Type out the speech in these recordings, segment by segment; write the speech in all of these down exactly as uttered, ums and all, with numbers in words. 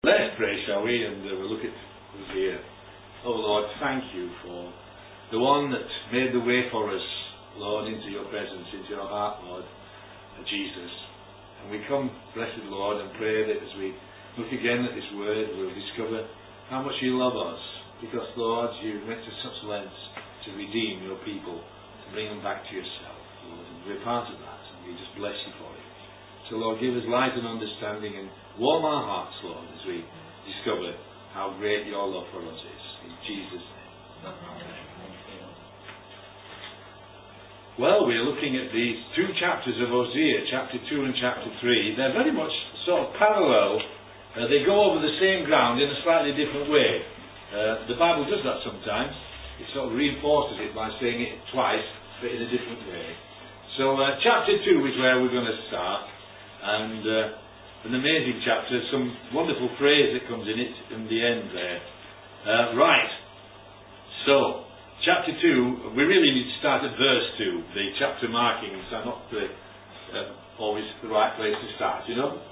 Let's pray, shall we? And uh, we'll look at who's here. Oh Lord, thank you for the one that made the way for us, Lord, into your presence, into your heart, Lord, Jesus. And we come, blessed Lord, and pray that as we look again at this word, we'll discover how much you love us. Because, Lord, you went to such lengths to redeem your people, to bring them back to yourself, Lord. And we're part of that, and we just bless you for it. So, Lord, give us light and understanding and warm our hearts, Lord, as we discover how great your love for us is. In Jesus' name. Amen. Well, we're looking at these two chapters of Hosea, chapter two and chapter three. They're very much sort of parallel. Uh, they go over the same ground in a slightly different way. Uh, the Bible does that sometimes. It sort of reinforces it by saying it twice, but in a different way. So, uh, chapter two is where we're going to start. And uh, an amazing chapter, some wonderful phrase that comes in it in the end there. Uh, right, so chapter two, we really need to start at verse two. The chapter markings are not the, uh, always the right place to start, you know.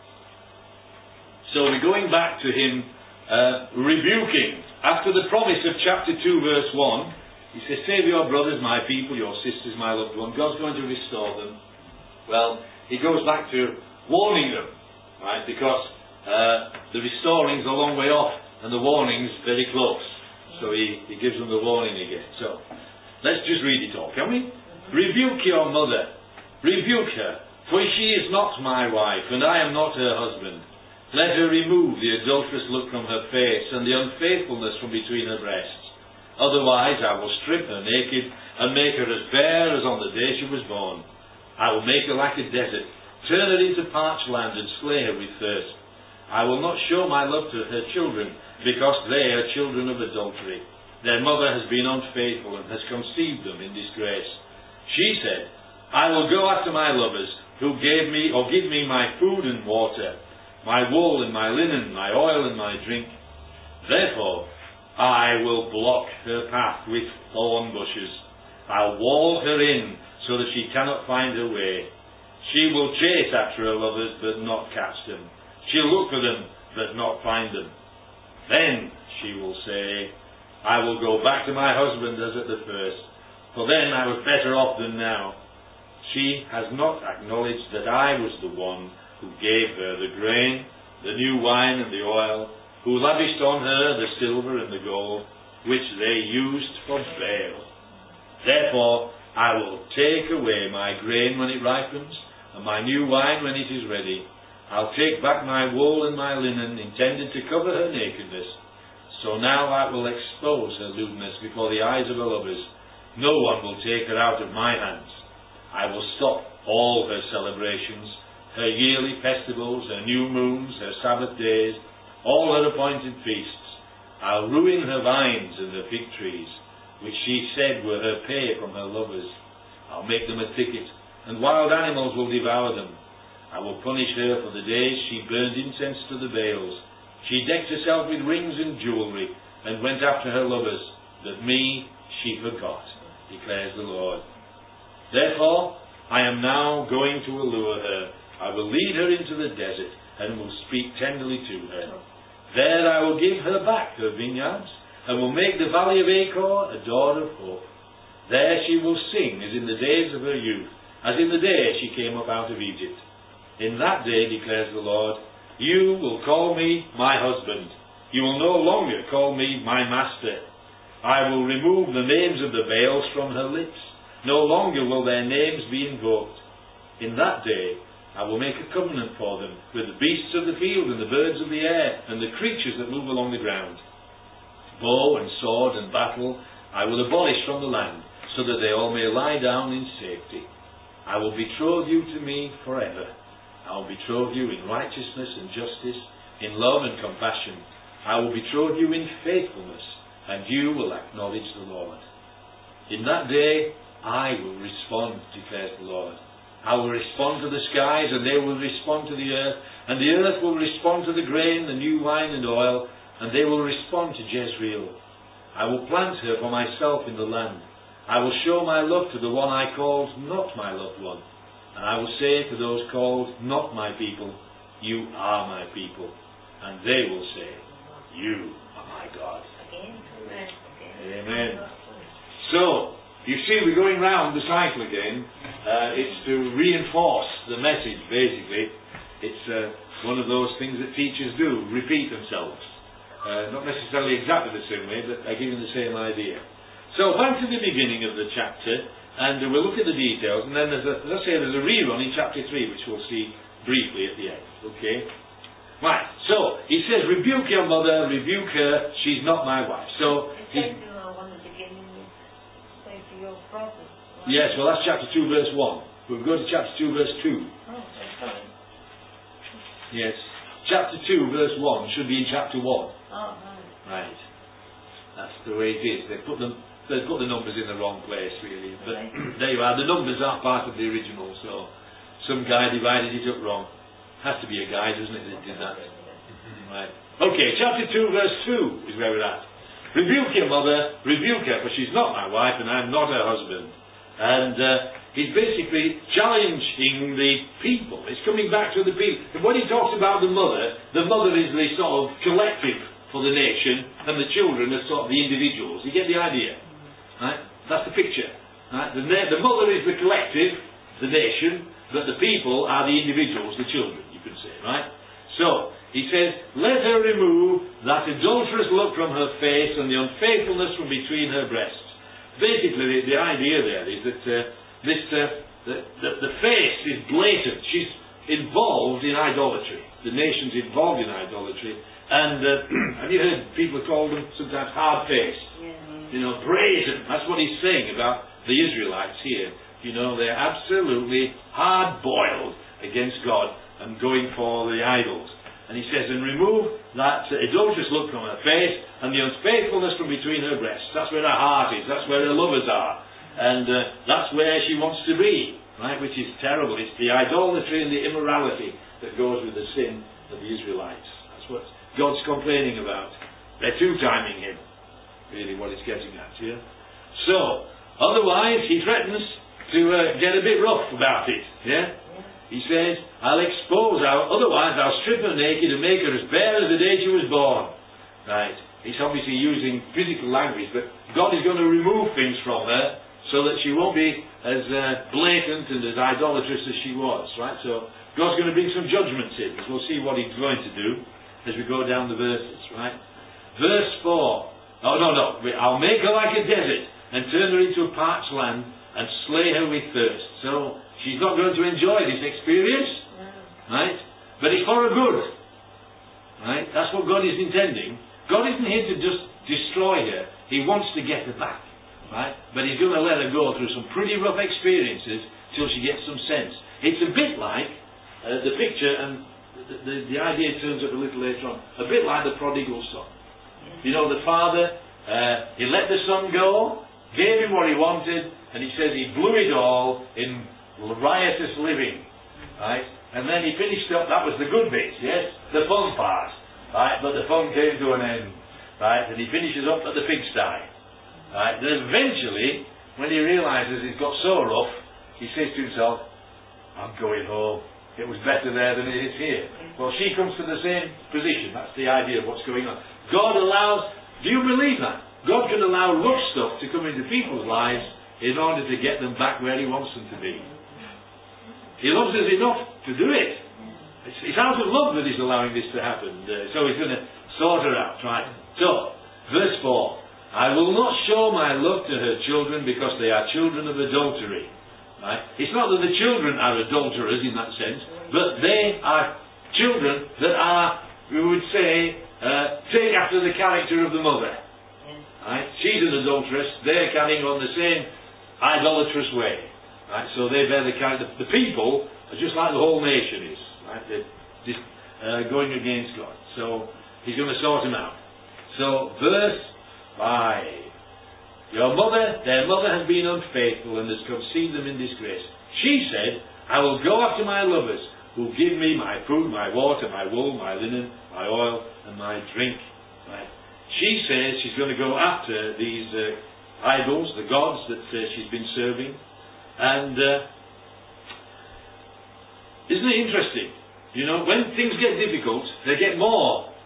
So we're going back to him uh, rebuking. After the promise of chapter two verse one, he says, save your brothers, my people, your sisters, my loved one. God's going to restore them. Well, he goes back to warning them, right? Because uh, the restoring's a long way off and the warning's very close. So he, he gives them the warning again. So let's just read it all, can we? Rebuke your mother, rebuke her, for she is not my wife, and I am not her husband. Let her remove the adulterous look from her face and the unfaithfulness from between her breasts. Otherwise I will strip her naked and make her as bare as on the day she was born. I will make her like a desert, turn her into parched land, and slay her with thirst. I will not show my love to her children, because they are children of adultery. Their mother has been unfaithful and has conceived them in disgrace. She said, I will go after my lovers, who gave me or give me my food and water, my wool and my linen, my oil and my drink. Therefore I will block her path with thorn bushes. I'll wall her in, so that she cannot find her way. She will chase after her lovers, but not catch them. She'll look for them, but not find them. Then she will say, I will go back to my husband as at the first, for then I was better off than now. She has not acknowledged that I was the one who gave her the grain, the new wine and the oil, who lavished on her the silver and the gold, which they used for Baal. Therefore I will take away my grain when it ripens, and my new wine when it is ready. I'll take back my wool and my linen, intended to cover her nakedness. So now I will expose her lewdness before the eyes of her lovers. No one will take her out of my hands. I will stop all her celebrations, her yearly festivals, her new moons, her Sabbath days, all her appointed feasts. I'll ruin her vines and her fig trees, which she said were her pay from her lovers. I'll make them a thicket, and wild animals will devour them. I will punish her for the days she burned incense to the Baals. She decked herself with rings and jewellery, and went after her lovers, but me she forgot, declares the Lord. Therefore I am now going to allure her. I will lead her into the desert, and will speak tenderly to her. There I will give her back her vineyards, and will make the valley of Achor a door of hope. There she will sing as in the days of her youth, as in the day she came up out of Egypt. In that day, declares the Lord, you will call me my husband. You will no longer call me my master. I will remove the names of the Baals from her lips. No longer will their names be invoked. In that day I will make a covenant for them with the beasts of the field and the birds of the air and the creatures that move along the ground. Bow and sword and battle I will abolish from the land, so that they all may lie down in safety. I will betroth you to me forever. I will betroth you in righteousness and justice, in love and compassion. I will betroth you in faithfulness, and you will acknowledge the Lord. In that day I will respond, declares the Lord. I will respond to the skies, and they will respond to the earth, and the earth will respond to the grain, the new wine and oil, and they will respond to Jezreel. I will plant her for myself in the land. I will show my love to the one I called not my loved one. And I will say to those called not my people, you are my people. and they will say, you are my God. Amen. So, you see, we're going round the cycle again. Uh, it's to reinforce the message, basically. It's uh, one of those things that teachers do, repeat themselves. Uh, not necessarily exactly the same way, but they're giving the same idea. So, back to the beginning of the chapter, and uh, we'll look at the details, and then there's a, as I say, there's a rerun in chapter three, which we'll see briefly at the end. Okay? Right, so, he says, rebuke your mother, rebuke her, she's not my wife. So, yes, well that's chapter two verse one. We'll go to chapter two verse two. Oh, sorry. Yes. Chapter two verse one should be in chapter one. Oh, right. Right. That's the way it is. They put them they put the numbers in the wrong place really. But right. There you are. The numbers are part of the original, so some guy divided it up wrong. Has to be a guy, doesn't it, that did that? Right. Okay, chapter two verse two is where we're at. Rebuke your mother, rebuke her, for she's not my wife and I'm not her husband. And uh, he's basically challenging the people. It's coming back to the people. And when he talks about the mother, the mother is the sort of collective for the nation, and the children are sort of the individuals. You get the idea? Right? That's the picture. Right? The, the mother is the collective, the nation, but the people are the individuals, the children, you could say. Right? So, he says, let her remove that adulterous look from her face and the unfaithfulness from between her breasts. Basically, the, the idea there is that uh, this uh, the, the, the face is blatant. She's involved in idolatry. The nation's involved in idolatry. And uh, have you heard people call them sometimes hard-faced? Yeah. You know, brazen. That's what he's saying about the Israelites here. You know, they're absolutely hard-boiled against God and going for the idols. And he says, and remove that uh, adulterous look from her face and the unfaithfulness from between her breasts. That's where her heart is. That's where her lovers are. And uh, that's where she wants to be. Right? Which is terrible. It's the idolatry and the immorality that goes with the sin of the Israelites. That's what God's complaining about. They're two-timing him. Really what it's getting at. Yeah? So, otherwise he threatens to uh, get a bit rough about it. Yeah? He says, I'll expose her, otherwise I'll strip her naked and make her as bare as the day she was born. Right. He's obviously using physical language, but God is going to remove things from her so that she won't be as uh, blatant and as idolatrous as she was. Right. So God's going to bring some judgments in. We'll see what he's going to do as we go down the verses. Right. Verse four. Oh, no, no. I'll make her like a desert and turn her into a parched land and slay her with thirst. So she's not going to enjoy this experience, right? But it's for her good, right? That's what God is intending. God isn't here to just destroy her. He wants to get her back, right? But he's going to let her go through some pretty rough experiences till she gets some sense. It's a bit like uh, the picture, and the, the, the idea turns up a little later on, a bit like the prodigal son. You know, the father, uh, he let the son go, gave him what he wanted, and he says he blew it all in riotous living, right? And then he finished up, that was the good bit, yes? The fun part, right? But the fun came to an end, right? And he finishes up at the pigsty, right? Then eventually, when he realises he's got so rough, he says to himself, I'm going home. It was better there than it is here. Well, she comes to the same position. That's the idea of what's going on. God allows, do you believe that? God can allow rough stuff to come into people's lives in order to get them back where he wants them to be. He loves us enough to do it. It's, it's out of love that he's allowing this to happen. Uh, so he's going to sort her out, right? So, verse four. I will not show my love to her children because they are children of adultery. Right? It's not that the children are adulterers in that sense, but they are children that are, we would say, uh, take after the character of the mother. Right? She's an adulteress, they're carrying on the same idolatrous way. Right? So they bear the character. The people are just like the whole nation is. Right? They're just uh, going against God. So he's going to sort them out. So verse five. Your mother, their mother has been unfaithful and has conceived them in disgrace. She said, I will go after my lovers who give me my food, my water, my wool, my linen, my oil, and my drink. Right? She says she's going to go after these uh, idols, the gods that uh, she's been serving. And uh, isn't it interesting? You know, when things get difficult, they get more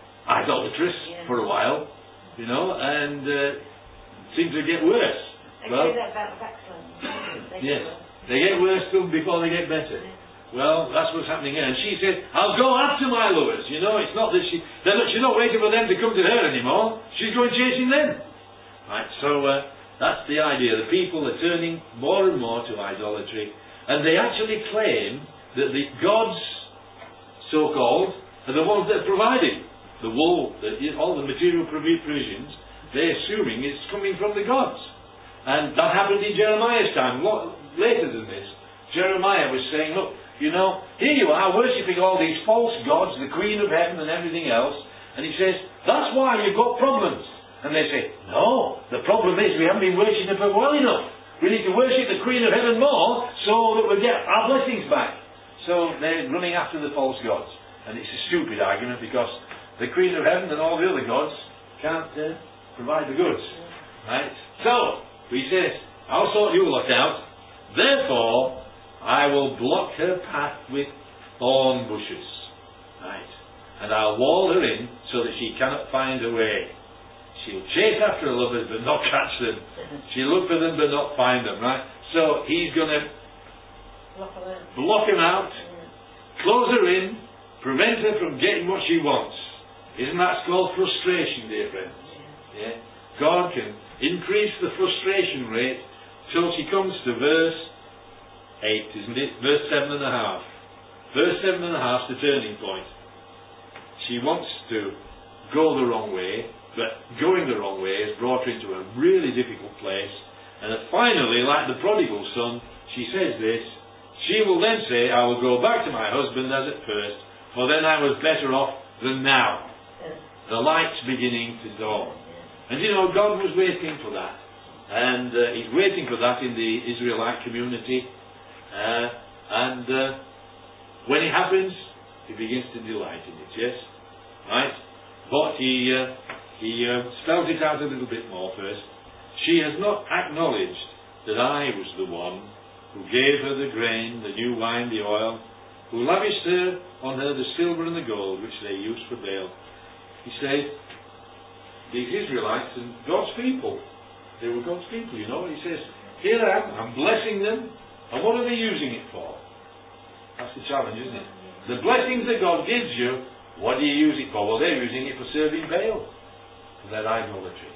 you know, and uh, seem to get worse. They Well, do that about vaccines. They yes, do. they get worse still before they get better. Well, that's what's happening here. And she said, I'll go after my lovers. You know, it's not that she, they're not, she's not waiting for them to come to her anymore. She's going chasing them. Right, so uh, that's the idea. The people are turning more and more to idolatry. And they actually claim that the gods, so-called, are the ones that are providing the wool, the, all the material provisions. They're assuming it's coming from the gods. And that happened in Jeremiah's time. What, later than this, Jeremiah was saying, look, you know, here you are worshipping all these false gods, the Queen of Heaven and everything else. And he says, that's why you've got problems. And they say, no, the problem is we haven't been worshipping her well enough. We need to worship the Queen of Heaven more so that we get our blessings back. So they're running after the false gods. And it's a stupid argument because the Queen of Heaven and all the other gods can't uh, provide the goods. Right? So, he says, I'll sort you lot out. Therefore, I will block her path with thorn bushes. Right? And I'll wall her in so that she cannot find her way. She'll chase after her lovers but not catch them. She'll look for them but not find them. Right? So he's going to block him out, close her in, prevent her from getting what she wants. Isn't that called frustration, dear friends? Yeah? God can increase the frustration rate till she comes to verse eight, isn't it? Verse seven and a half. Verse seven and a half is the turning point. She wants to go the wrong way, but going the wrong way has brought her into a really difficult place. And then finally, like the prodigal son, she says this. She will then say, I will go back to my husband as at first, for then I was better off than now. The light's beginning to dawn. And you know, God was waiting for that. And uh, He's waiting for that in the Israelite community. Uh, and uh, when it happens, He begins to delight in it, yes? Right? But He, uh, he uh, spells it out a little bit more first. She has not acknowledged that I was the one who gave her the grain, the new wine, the oil, who lavished her on her the silver and the gold which they used for Baal. He said, these Israelites and God's people, they were God's people, you know. He says, here I am, I'm blessing them, and what are they using it for? That's the challenge, isn't it? The blessings that God gives you, what do you use it for? Well, they're using it for serving Baal, for their idolatry.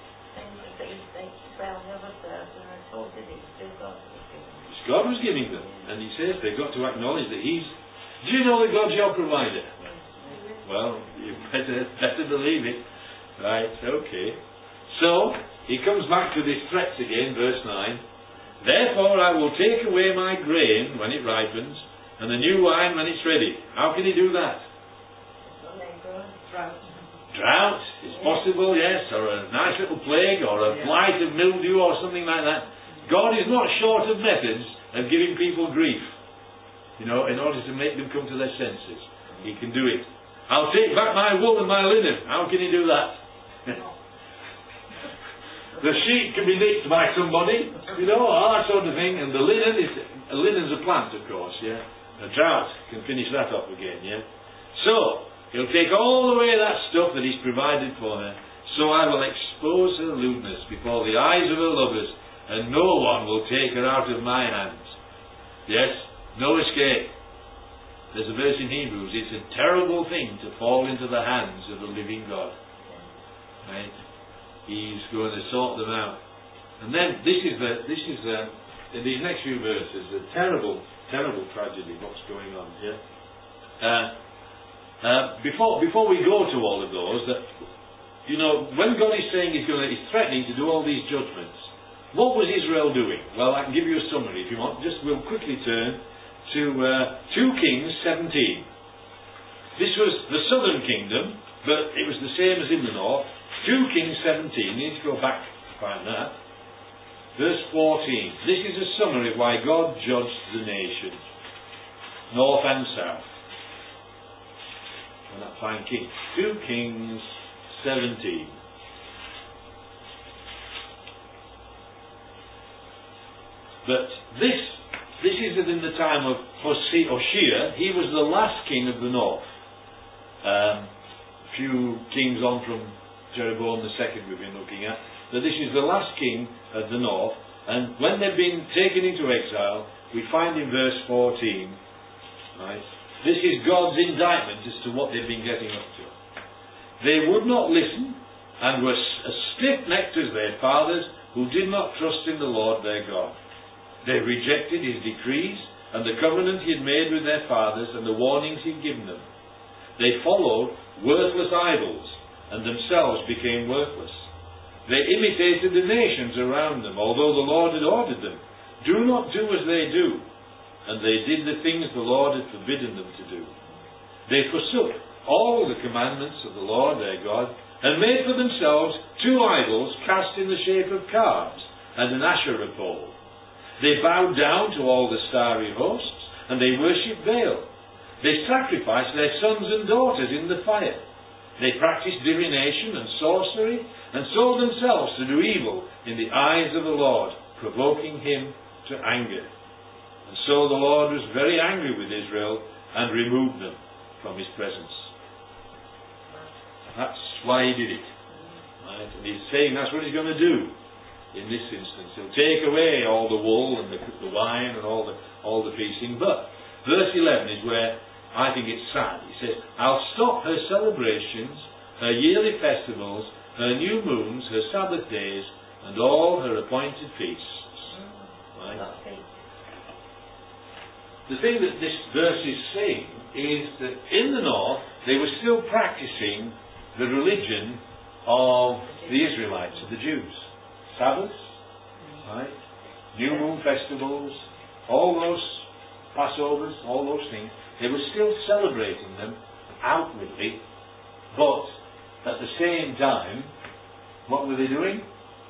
God was giving them, and He says they've got to acknowledge that He's. Do you know that God's your provider? Well, you better better believe it. Right, okay. So, he comes back to this threats again, verse nine. Therefore I will take away my grain when it ripens, and the new wine when it's ready. How can he do that? Drought. Drought is possible, yes, or a nice little plague, or a blight of mildew, or something like that. God is not short of methods of giving people grief, you know, in order to make them come to their senses. He can do it. I'll take back my wool and my linen. How can he do that? The sheep can be nicked by somebody, you know, all that sort of thing. And the linen is a linen's a plant, of course, yeah. A drought can finish that off again, yeah. So he'll take all away that stuff that he's provided for her. So I will expose her lewdness before the eyes of her lovers, and no one will take her out of my hands. Yes, no escape. There's a verse in Hebrews. It's a terrible thing to fall into the hands of the living God. Right? He's going to sort them out. And then this is the this is the, in these next few verses, a terrible, terrible tragedy. What's going on here? Uh, uh, before before we go to all of those, that you know, when God is saying He's going to, He's threatening to do all these judgments. What was Israel doing? Well, I can give you a summary if you want. Just we'll quickly turn to uh, two Kings seventeen. This was the southern kingdom, but it was the same as in the north. two Kings seventeen. You need to go back to find that. Verse fourteen. This is a summary of why God judged the nations, north and south. And that fine king. two Kings seventeen. But this, this is in the time of Hoshea. He was the last king of the north. Um, a few kings on from, Jeroboam the second we've been looking at, that this is the last king of the north, and when they've been taken into exile, we find in verse fourteen, right, this is God's indictment as to what they've been getting up to. They would not listen, and were as stiff-necked as their fathers, who did not trust in the Lord their God. They rejected his decrees, and the covenant he had made with their fathers, and the warnings he had given them. They followed worthless idols, and themselves became worthless. They imitated the nations around them, although the Lord had ordered them, do not do as they do. And they did the things the Lord had forbidden them to do. They forsook all the commandments of the Lord their God, and made for themselves two idols cast in the shape of calves, and an Asherah pole. They bowed down to all the starry hosts, and they worshipped Baal. They sacrificed their sons and daughters in the fire. They practiced divination and sorcery, and sold themselves to do evil in the eyes of the Lord, provoking him to anger. And so the Lord was very angry with Israel, and removed them from his presence. That's why he did it. Right? And he's saying that's what he's going to do in this instance. He'll take away all the wool and the, the wine and all the all the feasting. But verse eleven is where I think it's sad. He says, I'll stop her celebrations, her yearly festivals, her new moons, her Sabbath days, and all her appointed feasts. Right? The thing that this verse is saying is that in the north they were still practicing the religion of the Israelites, of the Jews. Sabbaths, right? New moon festivals, all those Passovers, all those things. They were still celebrating them outwardly, but at the same time, what were they doing?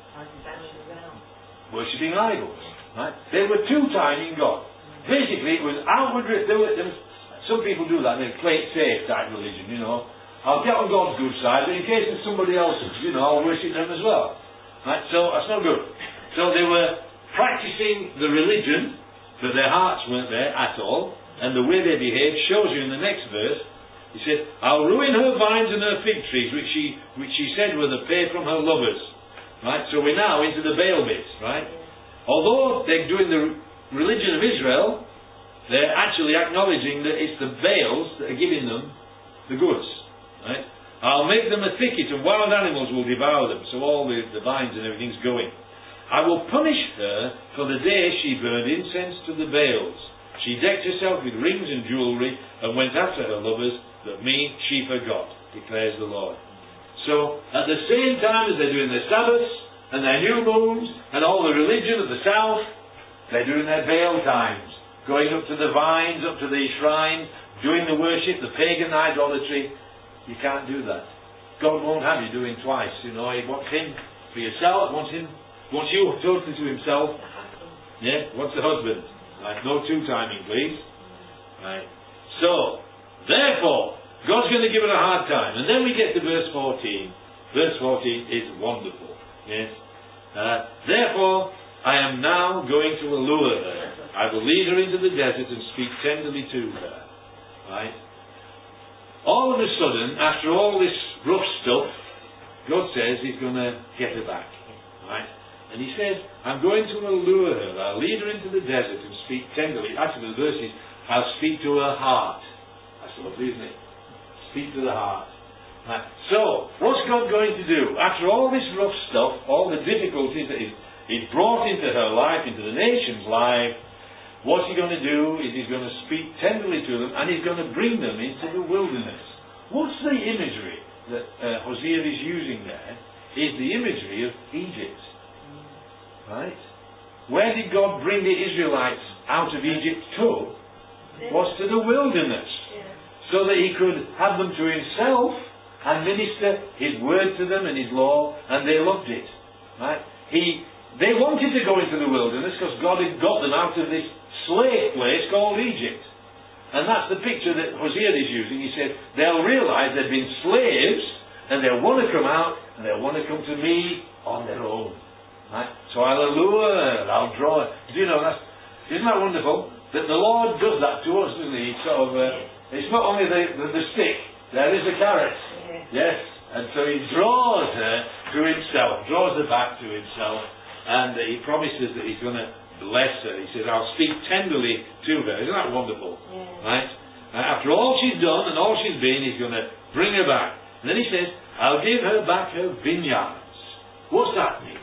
Worshipping idols. Right? They were two-timing God. Basically, it was outward. There were, there was, some people do that. They play it safe type religion, you know. I'll get on God's good side, but in case it's somebody else's, you know, I'll worship them as well. Right? So that's not good. So they were practicing the religion, but their hearts weren't there at all. And the way they behaved shows you in the next verse. He said, I'll ruin her vines and her fig trees, which she which she said were the pay from her lovers. Right? So we're now into the Baal bits, right? Although they're doing the religion of Israel, they're actually acknowledging that it's the Baals that are giving them the goods. Right? I'll make them a thicket, and wild animals will devour them. So all the, the vines and everything's going. I will punish her for the day she burned incense to the Baals. She decked herself with rings and jewellery, and went after her lovers, but me she forgot, declares the Lord. So, at the same time as they're doing their Sabbaths, and their new moons, and all the religion of the south, they're doing their Baal times, going up to the vines, up to the shrines, doing the worship, the pagan idolatry. You can't do that. God won't have you doing twice, you know. He wants him for yourself, wants him, wants you totally to himself. Yeah, wants the husband. Right, no two-timing, please. Right. So, therefore, God's going to give it a hard time. And then we get to verse fourteen. Verse fourteen is wonderful. Yes. Uh, therefore, I am now going to allure her. I will lead her into the desert and speak tenderly to her. Right. All of a sudden, after all this rough stuff, God says He's going to get her back. Right. And He says, I'm going to allure her. I'll lead her into the desert and speak tenderly. Actually, the verse is, I'll speak to her heart. That's lovely, isn't it? Speak to the heart. Right. So, what's God going to do? After all this rough stuff, all the difficulties that He's brought into her life, into the nation's life, what's He going to do is He's going to speak tenderly to them, and He's going to bring them into the wilderness. What's the imagery that uh, Hosea is using there? Is the imagery of Egypt. Right? Where did God bring the Israelites out of Egypt to? Was to the wilderness. So that He could have them to Himself and minister His word to them and His law, and they loved it. Right? He, they wanted to go into the wilderness because God had got them out of this slave place called Egypt. And that's the picture that Hosea is using. He said, they'll realise they've been slaves, and they'll want to come out, and they'll want to come to me on their own. Right? So I'll allure, I'll draw. Do you know, that's, isn't that wonderful? That the Lord does that to us, doesn't He? He sort of, uh, it's not only the, the, the stick, there is the carrot. Yes, And so he draws her to himself, draws her back to himself, and uh, he promises that he's going to bless her. He says, I'll speak tenderly to her. Isn't that wonderful? Yeah. Right? Uh, after all she's done and all she's been, he's going to bring her back. And then he says, I'll give her back her vineyards. What's that mean?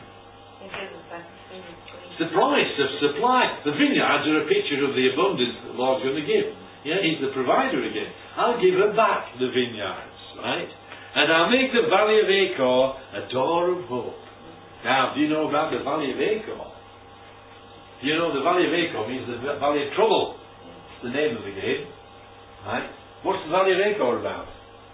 It's the promise of supply. The vineyards are a picture of the abundance that the Lord's going to give. Yeah, he's the provider again. I'll give her back the vineyards, right? And I'll make the valley of Achor a door of hope. Now, do you know about the valley of Achor? Do you know the valley of Achor means the valley of trouble? It's the name of the game, right? What's the valley of Achor about?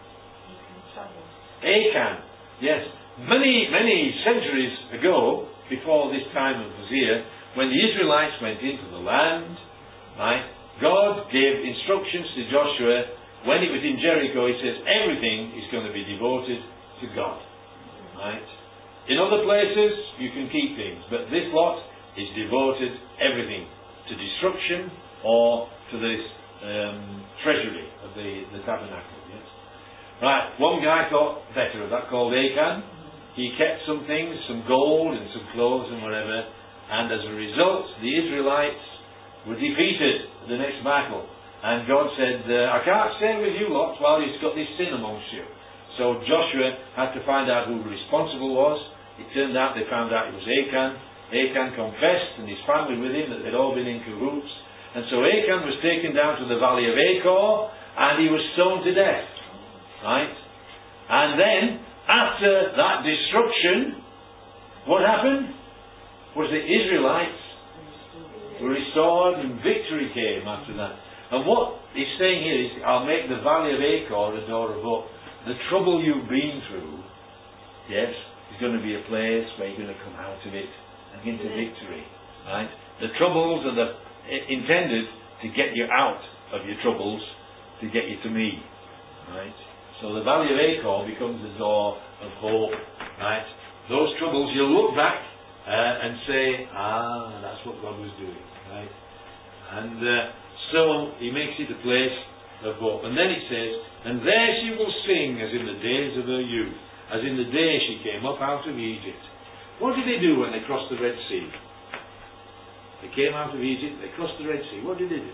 Achan, yes. Many, many centuries ago, before this time of Hosea, when the Israelites went into the land, right, God gave instructions to Joshua. When it was in Jericho, he says everything is going to be devoted to God. Right? In other places, you can keep things, but this lot is devoted everything to destruction or to this um, treasury of the, the tabernacle. Yes? Right, one guy thought better of that, called Achan. He kept some things, some gold and some clothes and whatever, and as a result, the Israelites were defeated in the next battle. And God said, uh, I can't stay with you lots while he's got this sin amongst you. So Joshua had to find out who responsible was. It turned out they found out it was Achan. Achan confessed, and his family with him, that they'd all been in cahoots. And so Achan was taken down to the valley of Achor, and he was stoned to death. Right? And then, after that destruction, what happened? Was the Israelites were restored, and victory came after that. And what he's saying here is, I'll make the valley of Achor a door of hope. The trouble you've been through, yes, is going to be a place where you're going to come out of it and into victory. Right? The troubles are the, intended to get you out of your troubles, to get you to me. Right? So the valley of Achor becomes a door of hope. Right? Those troubles, you'll look back uh, and say, ah, that's what God was doing. Right? And uh, so he makes it a place of hope. And then it says, and there she will sing as in the days of her youth, as in the day she came up out of Egypt. What did they do when they crossed the Red Sea? They came out of Egypt, they crossed the Red Sea. What did they do?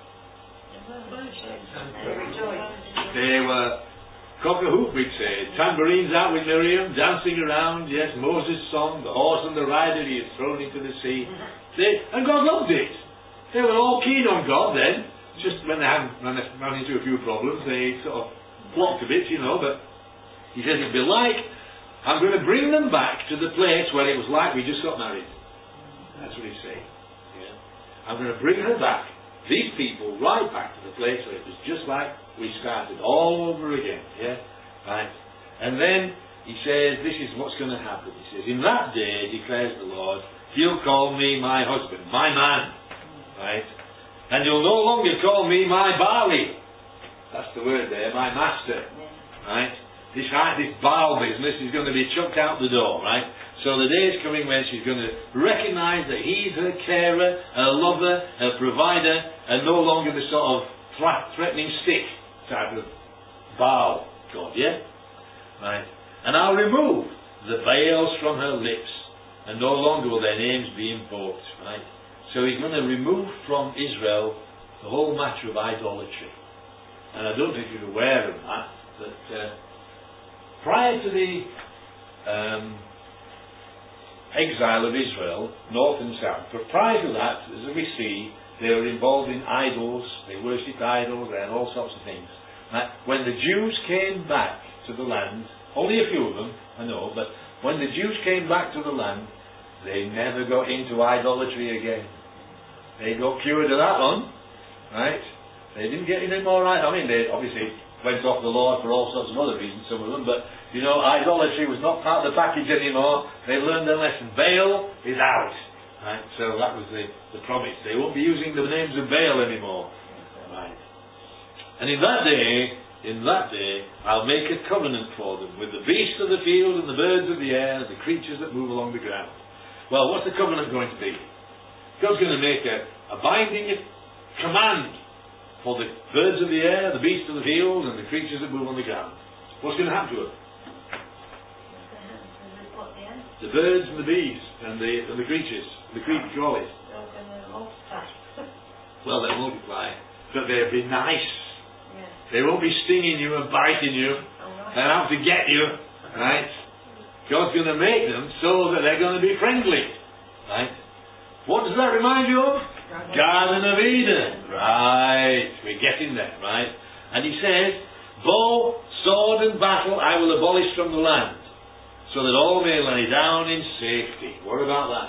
They were cock-a-hoop, we'd say. Tambourines out with Miriam, dancing around. Yes, Moses' song, the horse and the rider he had thrown into the sea. They, and God loved it. They were all keen on God then. Just when they hadn't run, run into a few problems, they sort of blocked a bit, you know. But he says it'd be like, I'm going to bring them back to the place where it was like we just got married. That's what he's saying. Yeah. I'm going to bring her back, these people, right back to the place where it was just like we started, all over again. Yeah, right. And then he says, this is what's going to happen. He says, in that day, declares the Lord, you'll call me my husband, my man. Right? And you'll no longer call me my barley. That's the word there, my master. Right? This, this Baal business is going to be chucked out the door, right? So the day is coming when she's going to recognise that he's her carer, her lover, her provider, and no longer the sort of threatening stick type of Baal God, yeah? Right? And I'll remove the veils from her lips, and no longer will their names be invoked, right? So he's going to remove from Israel the whole matter of idolatry. And I don't know if you're aware of that, that uh, prior to the um, exile of Israel, north and south, but prior to that, as we see, they were involved in idols, they worshipped idols, they had all sorts of things. Now, when the Jews came back to the land, only a few of them, I know, but when the Jews came back to the land, they never got into idolatry again. They got cured of that one, right? They didn't get any more right. I mean, they obviously went off the Lord for all sorts of other reasons, some of them, but, you know, idolatry was not part of the package anymore. They learned their lesson. Baal is out. Right? So that was the, the promise. They won't be using the names of Baal anymore. Right? And in that day, in that day, I'll make a covenant for them with the beasts of the field and the birds of the air and the creatures that move along the ground. Well, what's the covenant going to be? God's going to make a, a binding command for the birds of the air, the beasts of the field, and the creatures that move on the ground. What's going to happen to them? the birds and the bees and the, and the creatures, the creepy crawlies. They're going to multiply. Well, they multiply, but they'll be nice. Yeah. They won't be stinging you and biting you Right. and out to get you, right? God's going to make them so that they're going to be friendly, right? What does that remind you of? Garden of Eden. Right, we're getting there, right? And he says, bow, sword and battle I will abolish from the land, so that all may lie down in safety. What about that?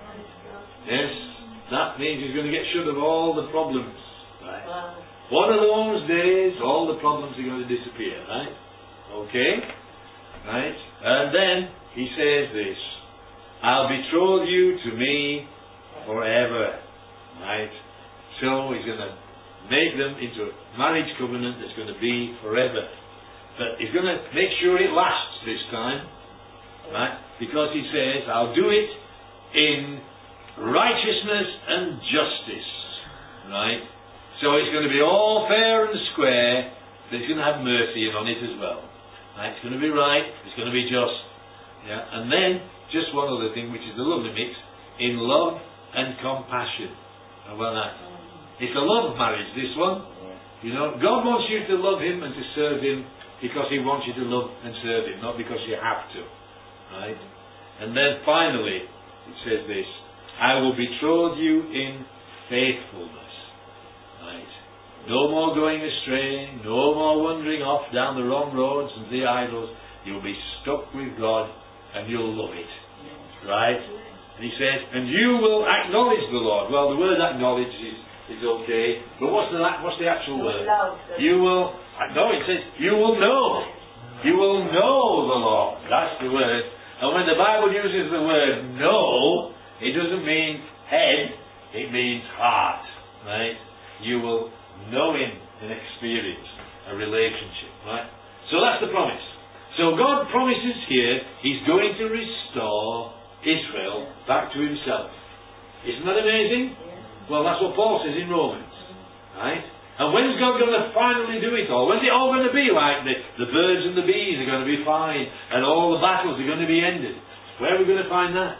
Yes, that means he's going to get rid of all the problems, right? Wow. One of those days, all the problems are going to disappear, right? Okay? Right? And then he says this, I'll betroth you to me forever. Right? So he's going to make them into a marriage covenant that's going to be forever. But he's going to make sure it lasts this time. Right? Because he says, I'll do it in righteousness and justice. Right? So it's going to be all fair and square, but it's going to have mercy on it as well. Right? It's going to be right, it's going to be just. Yeah? And then, just one other thing, which is a lovely mix, in love and compassion. How about that? It's a love marriage, this one. You know, God wants you to love Him and to serve Him because He wants you to love and serve Him, not because you have to. Right? And then finally, it says this, I will betroth you in faithfulness. Right? No more going astray, no more wandering off down the wrong roads and the idols. You'll be stuck with God and you'll love it. Right? And he says, and you will acknowledge the Lord. Well, the word acknowledge is, is okay, but what's the what's the actual word? You will, no, it says, you will know. You will know the Lord. That's the word. And when the Bible uses the word know, it doesn't mean head, it means heart. Right? You will know Him and experience a relationship. Right? So that's the promise. So God promises here, He's going to restore Israel back to Himself. Isn't that amazing? Well, that's what Paul says in Romans. Right? And when's God going to finally do it all? When's it all going to be like the, the birds and the bees are going to be fine and all the battles are going to be ended? Where are we going to find that?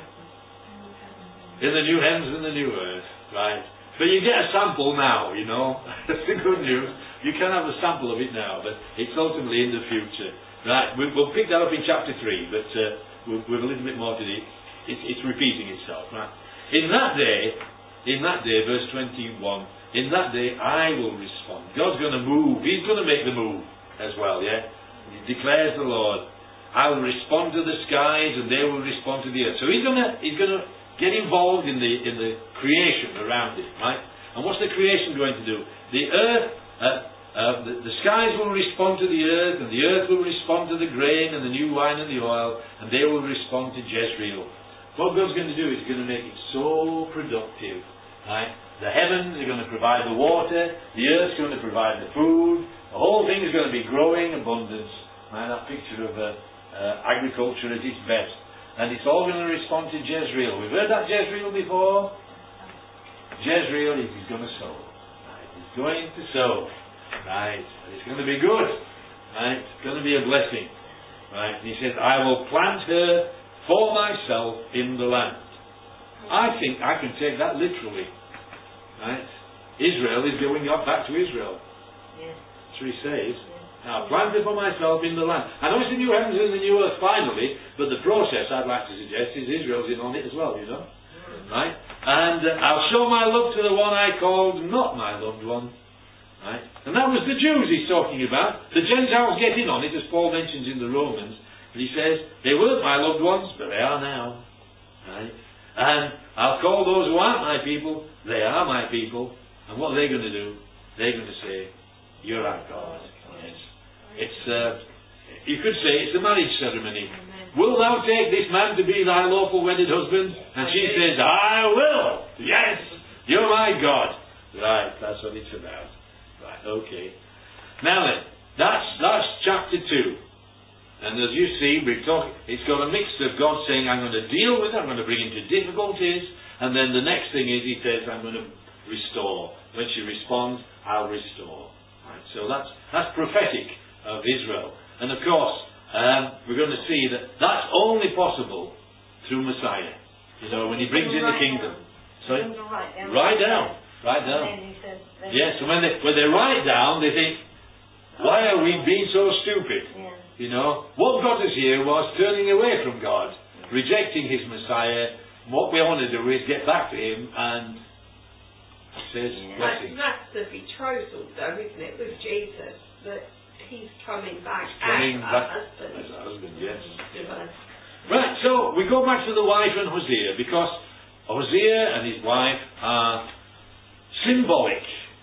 In the new heavens and the new earth. Right? But you get a sample now, you know. That's the good news. You can have a sample of it now, but it's ultimately in the future. Right? We, we'll pick that up in chapter three, but uh, with, with a little bit more to it. It's, it's repeating itself. Right? In that day, in that day, verse twenty-one, in that day I will respond. God's going to move. He's going to make the move as well, yeah? He declares the Lord. I will respond to the skies and they will respond to the earth. So he's going to, he's going to get involved in the in the creation around it, right? And what's the creation going to do? The earth, uh, uh, the, the skies will respond to the earth, and the earth will respond to the grain and the new wine and the oil, and they will respond to Jezreel. What God's going to do is going to make it so productive, right? The heavens are going to provide the water, the earth's going to provide the food, the whole thing is going to be growing abundance. Right? That picture of uh, uh, agriculture at its best. And it's all going to respond to Jezreel. We've heard that Jezreel before. Jezreel is he's going to sow. Right? He's going to sow. Right? And it's going to be good. Right? It's going to be a blessing. Right? And he says, I will plant her for myself in the land. I think I can take that literally. Right? Israel is going up back to Israel. Yeah. That's what he says. Now, plant it for myself in the land. I know it's the new heavens and the new earth finally, but the process I'd like to suggest is Israel's in on it as well, you know. Mm. Right? And uh, I'll show my love to the one I called not my loved one. Right? And that was the Jews he's talking about. The Gentiles get in on it, as Paul mentions in the Romans. And he says, they weren't my loved ones, but they are now. Right? And I'll call those who aren't my people, they are my people. And what are they going to do? They're going to say, you're our God. Yes. It's, uh, you could say it's a marriage ceremony. Amen. Will thou take this man to be thy lawful wedded husband? And she says, I will. Yes, you're my God. Right, that's what it's about. Right, okay. Now then, that's, that's chapter two. And as you see, we've talked, it's got a mix of God saying, I'm going to deal with it, I'm going to bring into difficulties. And then the next thing is, he says, I'm going to restore. When she responds, I'll restore. Right, so that's, that's prophetic of Israel. And of course, um, we're going to see that that's only possible through Messiah. You know, when he brings in the kingdom. Sorry? Write down. Write down. Yes, and when they, when they write down, they think, why are we being so stupid? You know, what got us here was turning away from God, rejecting his Messiah. What we want to do is get back to him and says yeah. blessing. That's the betrothal though, isn't it, with Jesus, that he's coming back he's coming as back a husband. As a husband, yes. Yeah. Right, so we go back to the wife and Hosea, because Hosea and his wife are symbolic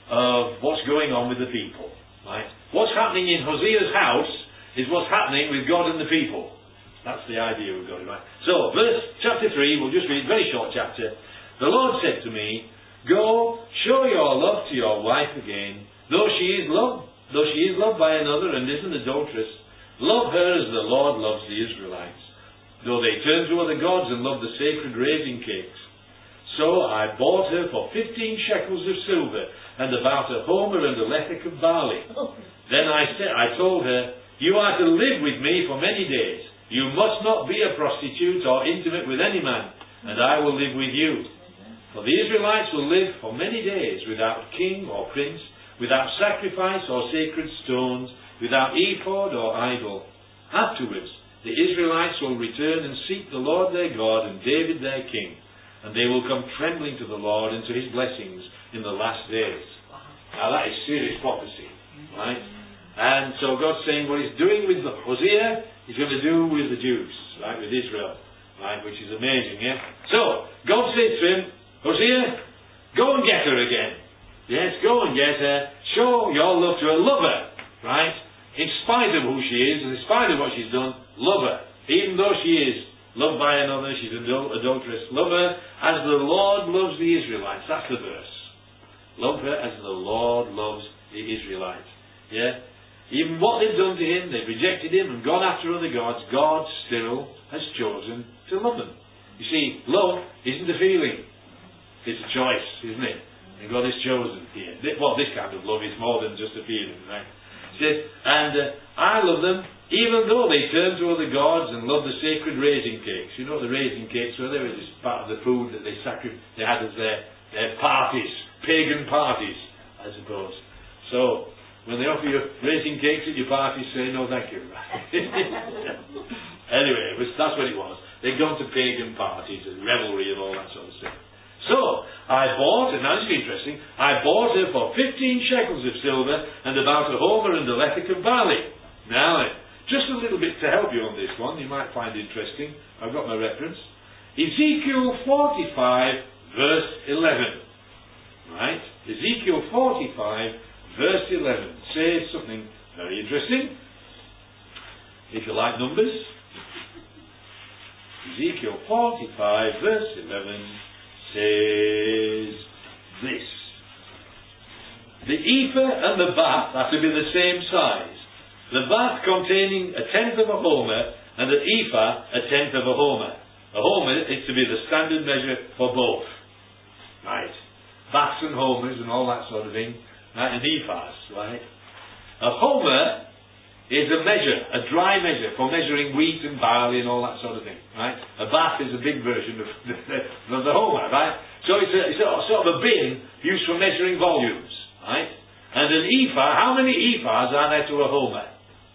of what's going on with the people. Right? What's happening in Hosea's house is what's happening with God and the people. That's the idea we're going, right? So, verse chapter three, we'll just read, very short chapter. The Lord said to me, go, show your love to your wife again, though she is loved, though she is loved by another and is an adulteress. Love her as the Lord loves the Israelites, though they turn to other gods and love the sacred raisin cakes. So I bought her for fifteen shekels of silver, and about a homer and a lethek of barley. Then I said, I told her, you are to live with me for many days. You must not be a prostitute or intimate with any man, and I will live with you. For the Israelites will live for many days without king or prince, without sacrifice or sacred stones, without ephod or idol. Afterwards, the Israelites will return and seek the Lord their God and David their king, and they will come trembling to the Lord and to his blessings in the last days. Now that is serious prophecy, right? And so God's saying what he's doing with the Hosea, he's going to do with the Jews, right, with Israel, right, which is amazing, yeah? So, God says to him, Hosea, go and get her again. Yes, go and get her. Show your love to her. Love her, right? In spite of who she is, and in spite of what she's done, love her. Even though she is loved by another, she's an adul- adulteress, love her as the Lord loves the Israelites. That's the verse. Love her as the Lord loves the Israelites. Yeah? Even what they've done to him, they've rejected him and gone after other gods, God still has chosen to love them. You see, love isn't a feeling. It's a choice, isn't it? And God has chosen here. Well, this kind of love is more than just a feeling, right? He says, and uh, I love them even though they turn to other gods and love the sacred raisin cakes. You know the raisin cakes, where they were just part of the food that they sacri- they had as their, their parties, pagan parties, I suppose. So, when they offer you raisin cakes at your party, say, no thank you. Anyway, it was, that's what it was. They'd gone to pagan parties and revelry and all that sort of stuff. So, I bought, and now it's interesting, I bought her for fifteen shekels of silver and about a homer and a lethek of barley. Now, just a little bit to help you on this one, you might find interesting. I've got my reference. Ezekiel forty-five, verse eleven. Right? Ezekiel forty-five, verse eleven says something very interesting. If you like numbers. Ezekiel forty-five, verse eleven says this. The ephah and the bath are to be the same size. The bath containing a tenth of a homer and an ephah a tenth of a homer. A homer is to be the standard measure for both. Right? Baths and homers and all that sort of thing. Right, and ephahs, right? A homer is a measure, a dry measure for measuring wheat and barley and all that sort of thing, right? A bath is a big version of the, of the homer, right? So it's, a, it's a, sort of a bin used for measuring volumes, right? And an ephah, how many ephahs are there to a homer?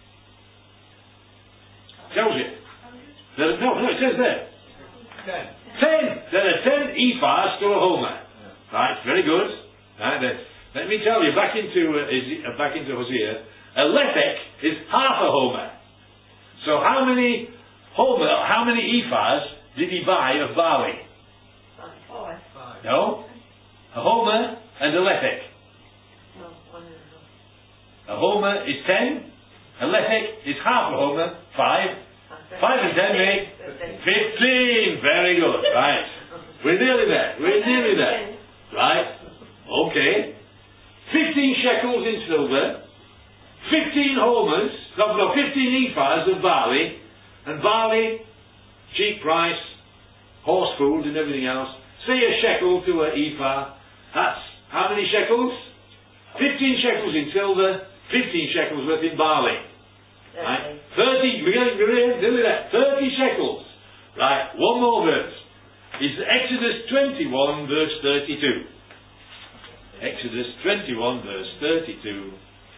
Tells you. There, no, no, it says there. Ten. Ten. There are ten ephahs to a homer. Right, very good. Right, then, let me tell you, back into uh, is, uh, back into Hosea, a lethek is half a homer. So how many homer, how many ephahs did he buy of barley? Five. Five. No, a homer and a lethek. No, one and a half. A homer is ten. A lethek is half a homer. Five. Five and ten make fifteen. Very good. Right. We're nearly there. We're nearly there. Right. Okay. Fifteen shekels in silver. Fifteen homers. No, no, fifteen ephahs of barley. And barley, cheap price, horse food and everything else. Say a shekel to an ephah. That's how many shekels? Fifteen shekels in silver. Fifteen shekels worth in barley. Right? Thirty, we're going to do that. Thirty shekels. Right, one more verse. It's Exodus twenty-one, verse thirty-two. Exodus twenty-one, verse thirty-two.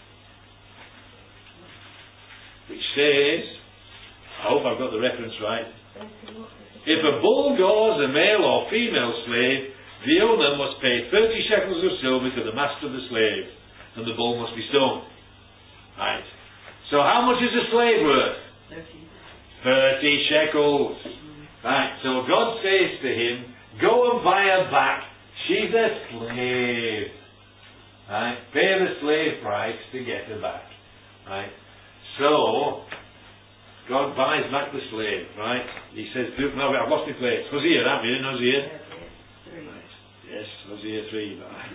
Which says, I hope I've got the reference right. If a bull gores a male or female slave, the owner must pay thirty shekels of silver to the master of the slave, and the bull must be stoned. Right. So how much is a slave worth? Thirty shekels. Right. So God says to him, go and buy her back. She's a slave. Right. Pay the slave price to get her back. Right. So God buys back the slave. Right. He says, no, I've lost my place. Hosea, haven't you? Hosea. Right. Yes, Hosea three.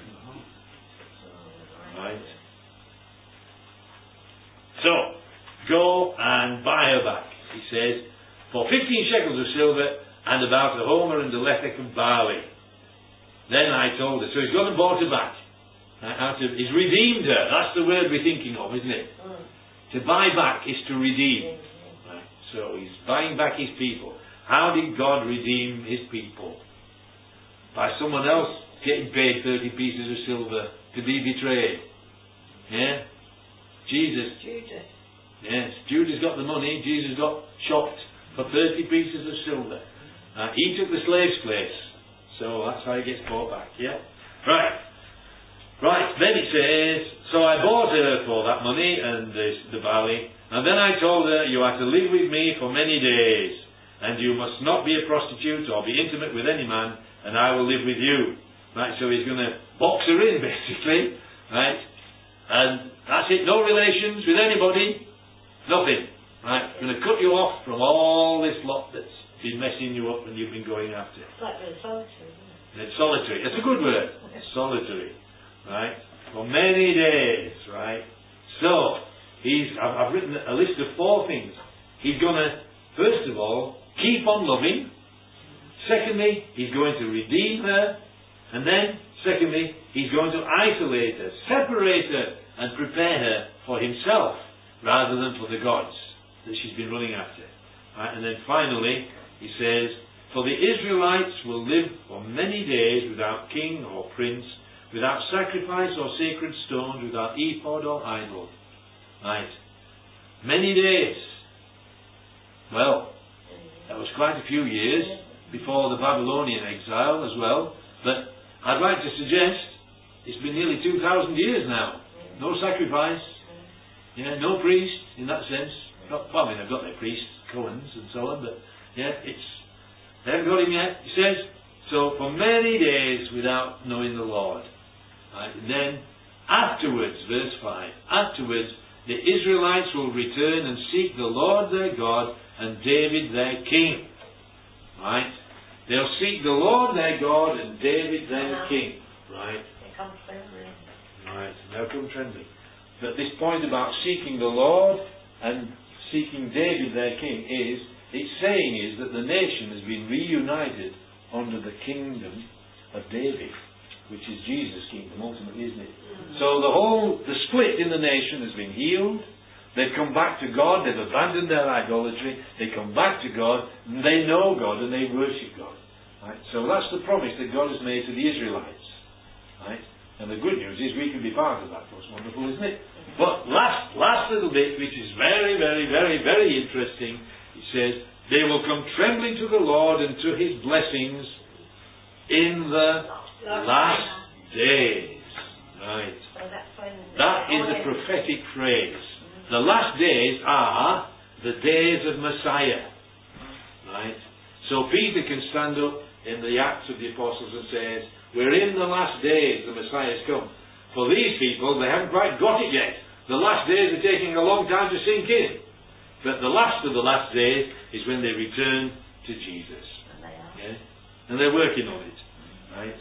Right. So, go and buy her back, he says, for fifteen shekels of silver and about a homer and a lethek of barley. Then I told her, so he's gone and bought her back. Out of, he's redeemed her. That's the word we're thinking of, isn't it? Mm. To buy back is to redeem. Mm-hmm. Right. So he's buying back his people. How did God redeem his people? By someone else getting paid thirty pieces of silver to be betrayed. Yeah? Jesus. Judas. Yes, Judas got the money, Jesus got shocked for thirty pieces of silver. Uh, he took the slave's place. So that's how he gets bought back, yeah? Right. Right, then it says, so I bought her for that money and the, the barley, and then I told her, you are to live with me for many days, and you must not be a prostitute or be intimate with any man, and I will live with you. Right, so he's going to box her in, basically. Right? And that's it, no relations with anybody, nothing. Right? I'm going to cut you off from all this lot that's been messing you up and you've been going after. It's like being solitary, isn't it? And it's solitary. That's a good word. Solitary. Right? For many days. Right? So, he's, I've, I've written a list of four things. He's going to, first of all, keep on loving. Secondly, he's going to redeem her. And then, secondly, he's going to isolate her, separate her, and prepare her for himself, rather than for the gods that she's been running after. Right? And then finally, he says, for the Israelites will live for many days without king or prince, without sacrifice or sacred stones, without ephod or idol. Right? Many days. Well, that was quite a few years before the Babylonian exile as well, but I'd like to suggest it's been nearly two thousand years now. No sacrifice. Yeah, no priest in that sense. Not, well, I mean, they've got their priests, Cohens and so on, but yeah, it's, they haven't got him yet. He says, so for many days without knowing the Lord. Right? And then, afterwards, verse five, afterwards, the Israelites will return and seek the Lord their God and David their king. Right? They'll seek the Lord their God and David their king. Right? They come trembling. Right, they'll come trembling. But this point about seeking the Lord and seeking David their king is, it's saying is that the nation has been reunited under the kingdom of David, which is Jesus' kingdom ultimately, isn't it? Mm-hmm. So the whole, the split in the nation has been healed. They've come back to God, they've abandoned their idolatry, they come back to God, and they know God and they worship God. Right? So that's the promise that God has made to the Israelites. Right? And the good news is we can be part of that. That's wonderful, isn't it? But last last little bit, which is very, very, very, very interesting, it says, they will come trembling to the Lord and to his blessings in the last days. Right. That is the prophetic phrase. The last days are the days of Messiah. Right? So Peter can stand up in the Acts of the Apostles and says, we're in the last days, the Messiah has come. For these people, they haven't quite got it yet. The last days are taking a long time to sink in. But the last of the last days is when they return to Jesus. And they are. Yeah? And they're working on it. Right?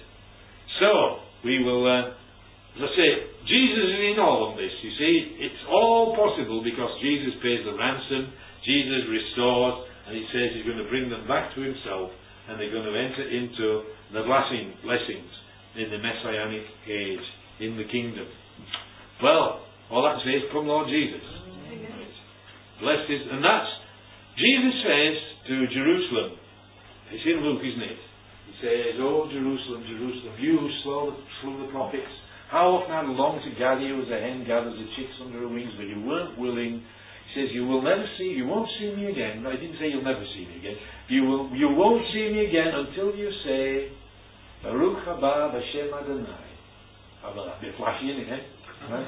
So, we will, uh, as I say, Jesus is in all of this, you see. It's all possible because Jesus pays the ransom, Jesus restores, and he says he's going to bring them back to himself, and they're going to enter into the blessing, blessings in the Messianic age, in the kingdom. Well, all that says, come Lord Jesus. Blessed is, and that's, Jesus says to Jerusalem, it's in Luke, isn't it? He says, "Oh Jerusalem, Jerusalem, you who slew the, slew the prophets, how often I longed to gather you as a hen gathers the chicks under her wings, but you weren't willing." He says, "You will never see, you won't see me again." No, I didn't say you'll never see me again. You will, you won't see me again until you say, "Baruch haba b'Shem Adonai." How about that? A bit flashy, isn't it? Eh? Right?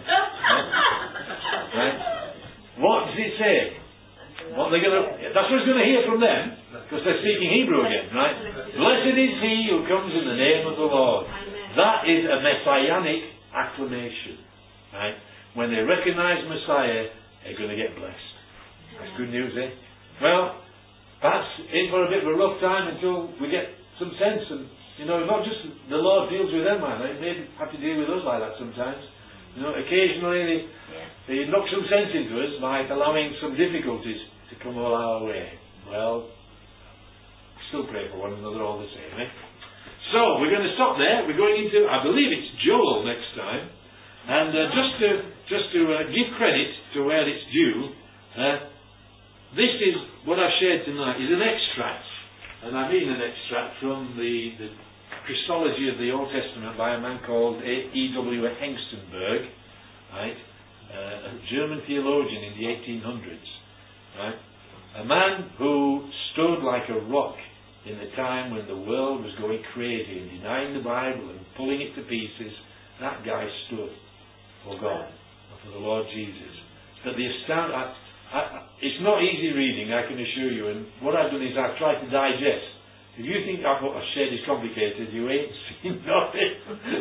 Right? What does it say? What they're gonna, that's what he's going to hear from them, because they're speaking Hebrew again, right? "Blessed is he who comes in the name of the Lord." That is a messianic acclamation, right? When they recognise Messiah, they're going to get blessed. That's good news, eh? Well, perhaps in for a bit of a rough time until we get some sense, and you know, not just the Lord deals with them, man. They may have to deal with us like that sometimes. You know, occasionally they, Yeah. they knock some sense into us by allowing some difficulties to come all our way. Well, still pray for one another all the same, eh? So, we're going to stop there. We're going into, I believe it's Joel next time. And uh, just to just to uh, give credit to where it's due, uh, this is, what I've shared tonight, is an extract. And I mean an extract from the, the Christology of the Old Testament by a man called E W Hengstenberg, right? Uh, a German theologian in the eighteen hundreds. Right? A man who stood like a rock in the time when the world was going crazy and denying the Bible and pulling it to pieces. That guy stood for God and for the Lord Jesus. But the astound, I, I, it's not easy reading, I can assure you. And what I've done is I've tried to digest. If you think I've, what I've shared is complicated, you ain't seen nothing.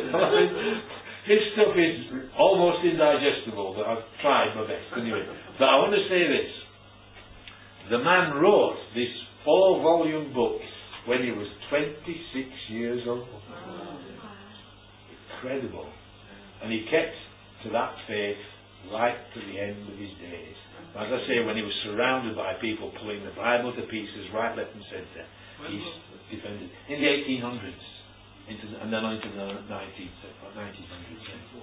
His stuff is almost indigestible, but I've tried my best anyway. But I want to say this. The man wrote this four-volume book when he was twenty-six years old. Incredible. And he kept to that faith right to the end of his days. As I say, when he was surrounded by people pulling the Bible to pieces right, left and centre, he defended. In the eighteen hundreds, into the, and then into the nineteenth, nineteen hundreds.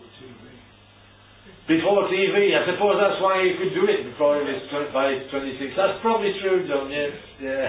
Before T V, I suppose that's why he could do it before he was by twenty-six. That's probably true, John, yes. Yeah.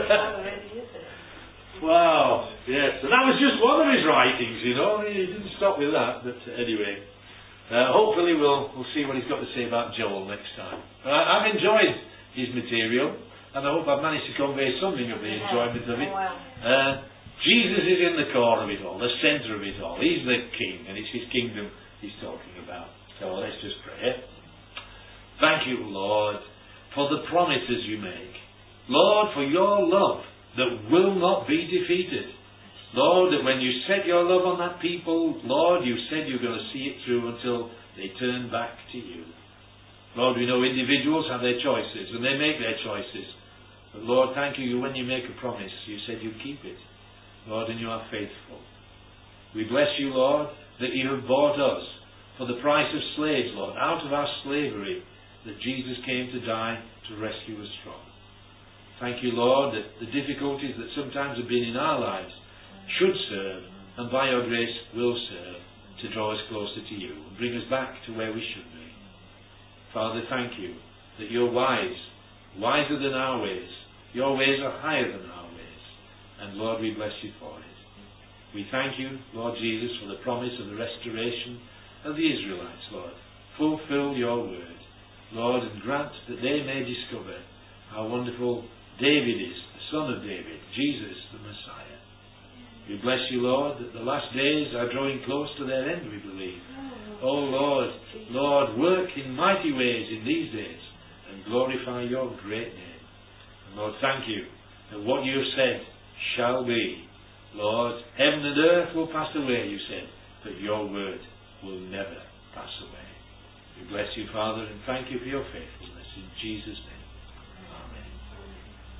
Wow, yes. And that was just one of his writings, you know. He didn't stop with that, but anyway. Uh, hopefully we'll we'll see what he's got to say about Joel next time. Uh, I've enjoyed his material, and I hope I've managed to convey something of the enjoyment of it. Uh, Jesus is in the core of it all, the centre of it all. He's the king, and it's his kingdom he's talking about. So let's just pray. Thank you, Lord, for the promises you make. Lord, for your love that will not be defeated. Lord, that when you set your love on that people, Lord, you said you're going to see it through until they turn back to you. Lord, we know individuals have their choices, and they make their choices. But Lord, thank you, when you make a promise, you said you'd keep it. Lord, and you are faithful. We bless you, Lord, that you have bought us for the price of slaves, Lord, out of our slavery, that Jesus came to die to rescue us from. Thank you, Lord, that the difficulties that sometimes have been in our lives should serve, and by your grace will serve, to draw us closer to you and bring us back to where we should be. Father, thank you that you're wise, wiser than our ways. Your ways are higher than our ways. And Lord, we bless you for it. We thank you, Lord Jesus, for the promise of the restoration of the Israelites, Lord. Fulfill your word, Lord, and grant that they may discover how wonderful David is, the son of David, Jesus the Messiah. We bless you, Lord, that the last days are drawing close to their end, we believe. Oh Lord, Lord, work in mighty ways in these days and glorify your great name. And Lord, thank you that what you have said shall be. Lord, heaven and earth will pass away, you said, but your word will never pass away. We bless you, Father, and thank you for your faithfulness in Jesus' name.